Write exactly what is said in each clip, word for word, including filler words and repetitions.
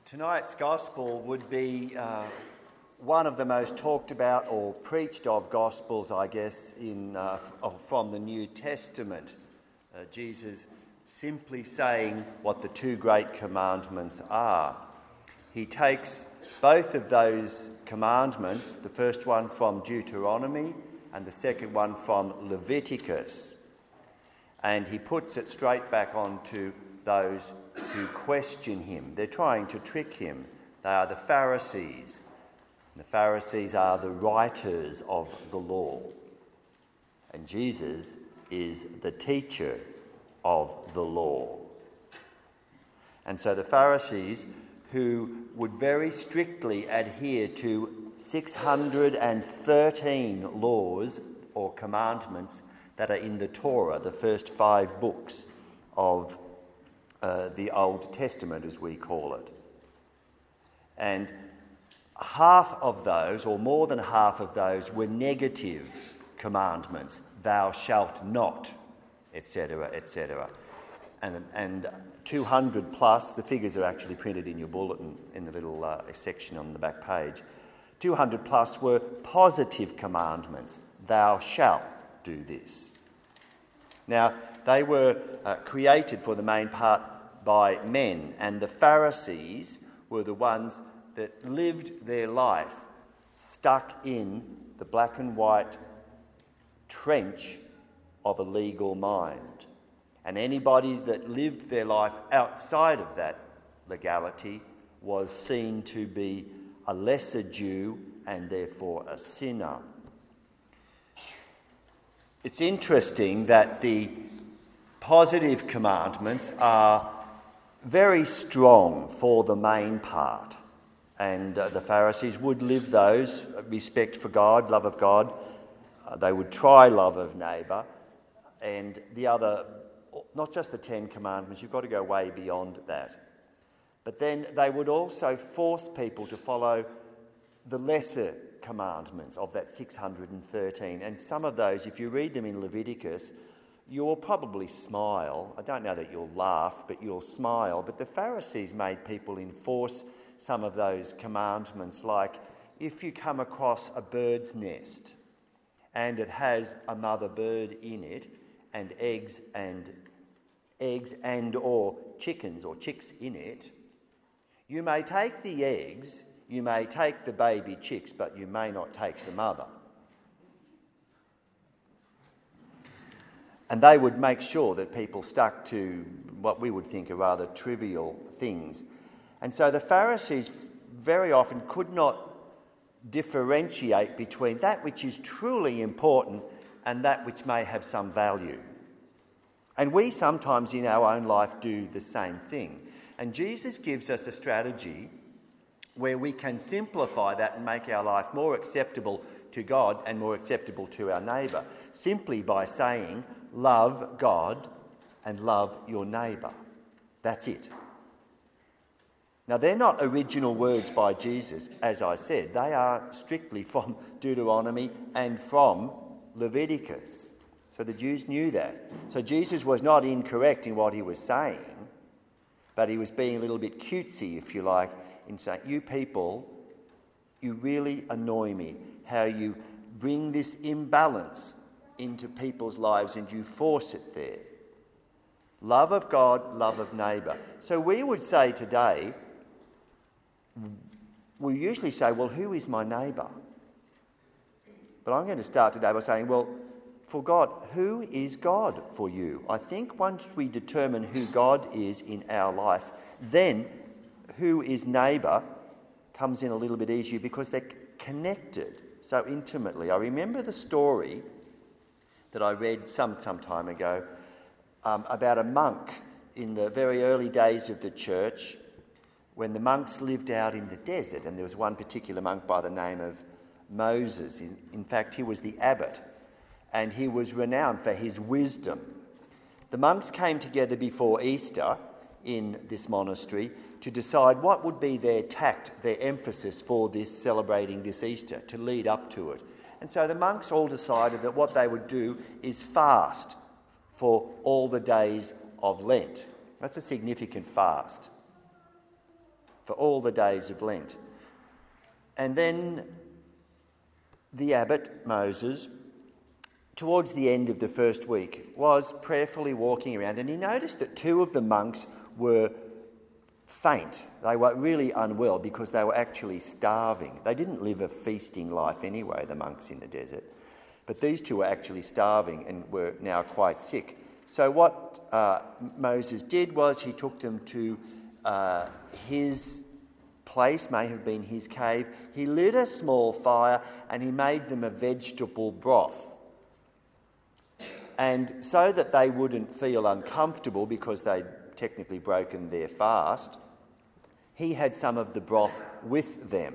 Tonight's gospel would be uh, one of the most talked about or preached of gospels, I guess, in uh, from the New Testament. Uh, Jesus simply saying what the two great commandments are. He takes both of those commandments, the first one from Deuteronomy and the second one from Leviticus, and he puts it straight back onto those who question him. They're trying to trick him. They are the Pharisees. And the Pharisees are the writers of the law. And Jesus is the teacher of the law. And so the Pharisees, who would very strictly adhere to six hundred thirteen laws or commandments that are in the Torah, the first five books of Uh, the Old Testament, as we call it. And half of those, or more than half of those, were negative commandments. Thou shalt not, et cetera, et cetera. And, and two hundred plus, the figures are actually printed in your bulletin in the little uh, section on the back page. two hundred plus were positive commandments. Thou shalt do this. Now, they were uh, created for the main part by men, and the Pharisees were the ones that lived their life stuck in the black and white trench of a legal mind. And anybody that lived their life outside of that legality was seen to be a lesser Jew and therefore a sinner. It's interesting that the positive commandments are very strong for the main part, and uh, the Pharisees would live those: respect for God, love of God. Uh, they would try love of neighbour, and the other, not just the Ten Commandments, you've got to go way beyond that. But then they would also force people to follow the lesser commandments of that six hundred thirteen, and some of those, if you read them in Leviticus, you'll probably smile. I don't know that you'll laugh, but you'll smile. But the Pharisees made people enforce some of those commandments, like if you come across a bird's nest and it has a mother bird in it and eggs and eggs and or chickens or chicks in it, you may take the eggs, you may take the baby chicks, but you may not take the mother. And they would make sure that people stuck to what we would think are rather trivial things. And so the Pharisees very often could not differentiate between that which is truly important and that which may have some value. And we sometimes in our own life do the same thing. And Jesus gives us a strategy where we can simplify that and make our life more acceptable to God and more acceptable to our neighbour, simply by saying, love God and love your neighbour. That's it. Now, they're not original words by Jesus, as I said. They are strictly from Deuteronomy and from Leviticus. So the Jews knew that. So Jesus was not incorrect in what he was saying, but he was being a little bit cutesy, if you like, in saying, you people, you really annoy me, how you bring this imbalance into people's lives and you force it there. Love of God, love of neighbour. So we would say today, we usually say, well, who is my neighbour? But I'm going to start today by saying, well, for God, who is God for you? I think once we determine who God is in our life, then who is neighbour comes in a little bit easier because they're connected so intimately. I remember the story that I read some, some time ago um, about a monk in the very early days of the church when the monks lived out in the desert, and there was one particular monk by the name of Moses. In, in fact, he was the abbot, and he was renowned for his wisdom. The monks came together before Easter in this monastery to decide what would be their tact, their emphasis for this celebrating this Easter, to lead up to it. And so the monks all decided that what they would do is fast for all the days of Lent. That's a significant fast. for all the days of Lent. And then the abbot, Moses, towards the end of the first week, was prayerfully walking around, and he noticed that two of the monks were faint. They were really unwell because they were actually starving. They didn't live a feasting life anyway, the monks in the desert. But these two were actually starving and were now quite sick. So what uh, Moses did was he took them to uh, his place, may have been his cave. He lit a small fire and he made them a vegetable broth. And so that they wouldn't feel uncomfortable because they'd technically broken their fast, he had some of the broth with them.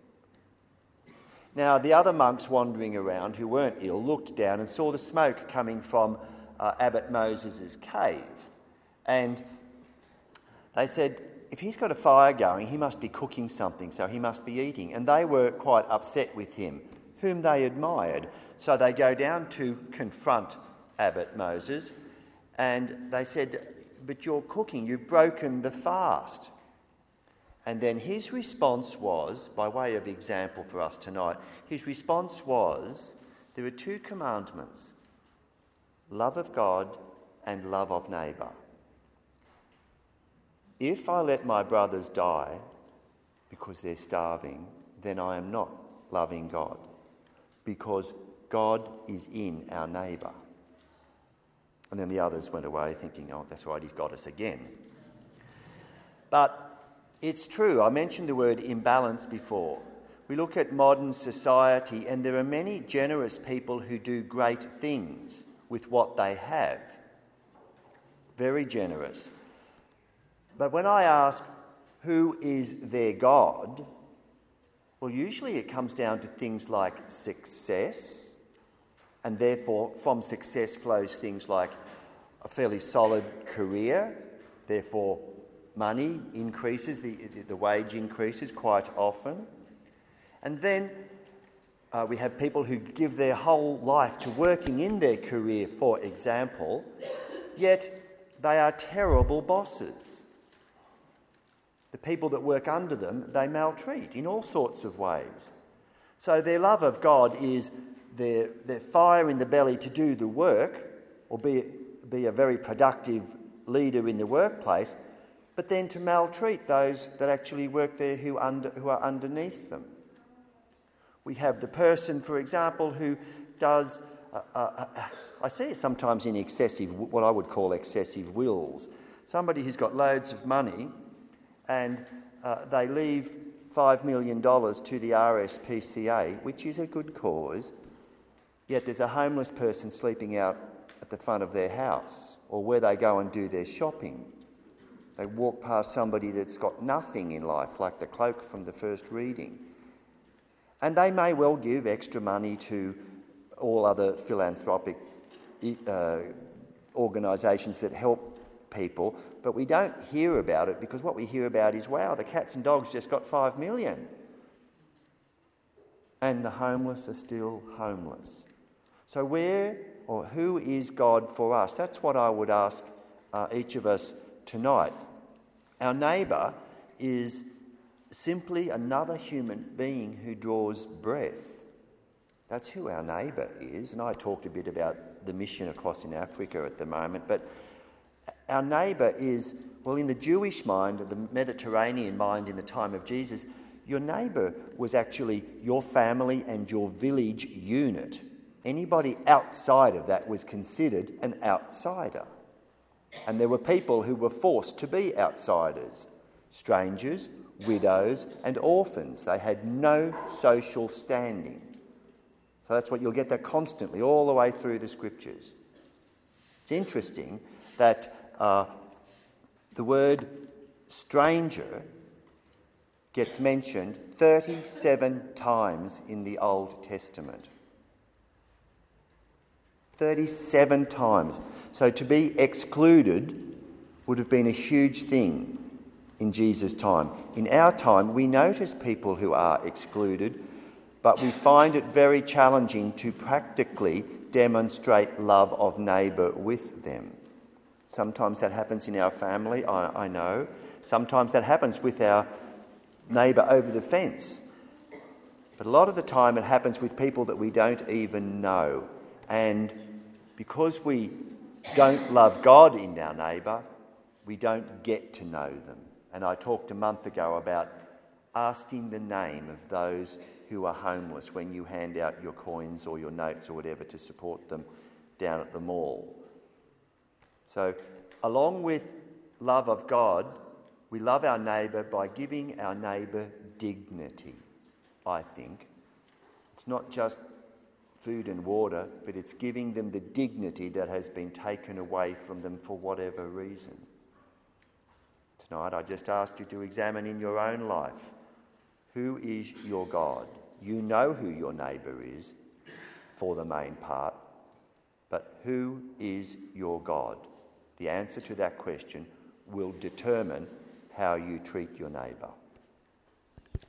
Now, the other monks wandering around who weren't ill looked down and saw the smoke coming from uh, Abbot Moses' cave. And they said, if he's got a fire going, he must be cooking something, so he must be eating. And they were quite upset with him, whom they admired. So they go down to confront Abbot Moses, and they said, but you're cooking, you've broken the fast. And then his response was, by way of example for us tonight, his response was, there are two commandments, love of God and love of neighbour. If I let my brothers die because they're starving, then I am not loving God, because God is in our neighbour. And then the others went away thinking, oh, that's right, he's got us again. But it's true, I mentioned the word imbalance before. We look at modern society and there are many generous people who do great things with what they have. Very generous. But when I ask who is their God, well, usually it comes down to things like success, and therefore from success flows things like a fairly solid career, therefore money increases, the, the wage increases quite often. And then uh, we have people who give their whole life to working in their career, for example, yet they are terrible bosses. The people that work under them, they maltreat in all sorts of ways. So their love of God is their, their fire in the belly to do the work, or be, be a very productive leader in the workplace, but then to maltreat those that actually work there who, under, who are underneath them. We have the person, for example, who does, uh, uh, I see it sometimes in excessive, what I would call excessive wills. Somebody who's got loads of money and uh, they leave five million dollars to the R S P C A, which is a good cause, yet there's a homeless person sleeping out at the front of their house or where they go and do their shopping. They walk past somebody that's got nothing in life, like the cloak from the first reading. And they may well give extra money to all other philanthropic uh, organisations that help people, but we don't hear about it because what we hear about is, wow, the cats and dogs just got five million. And the homeless are still homeless. So where or who is God for us? That's what I would ask uh, each of us tonight. Our neighbour is simply another human being who draws breath. That's who our neighbour is. And I talked a bit about the mission across in Africa at the moment, but our neighbour is, well, in the Jewish mind, the Mediterranean mind in the time of Jesus, your neighbour was actually your family and your village unit. Anybody outside of that was considered an outsider. And there were people who were forced to be outsiders, strangers, widows and orphans. They had no social standing. So that's what you'll get that constantly all the way through the scriptures. It's interesting that uh, the word stranger gets mentioned thirty-seven times in the Old Testament. thirty-seven times. So to be excluded would have been a huge thing in Jesus' time. In our time, we notice people who are excluded, but we find it very challenging to practically demonstrate love of neighbour with them. Sometimes that happens in our family, I, I know. Sometimes that happens with our neighbour over the fence. But a lot of the time it happens with people that we don't even know. And because we don't love God in our neighbour, we don't get to know them. And I talked a month ago about asking the name of those who are homeless when you hand out your coins or your notes or whatever to support them down at the mall. So, along with love of God, we love our neighbour by giving our neighbour dignity, I think. It's not just food and water, but it's giving them the dignity that has been taken away from them for whatever reason. Tonight, I just ask you to examine in your own life, who is your God? You know who your neighbour is, for the main part, but who is your God? The answer to that question will determine how you treat your neighbour.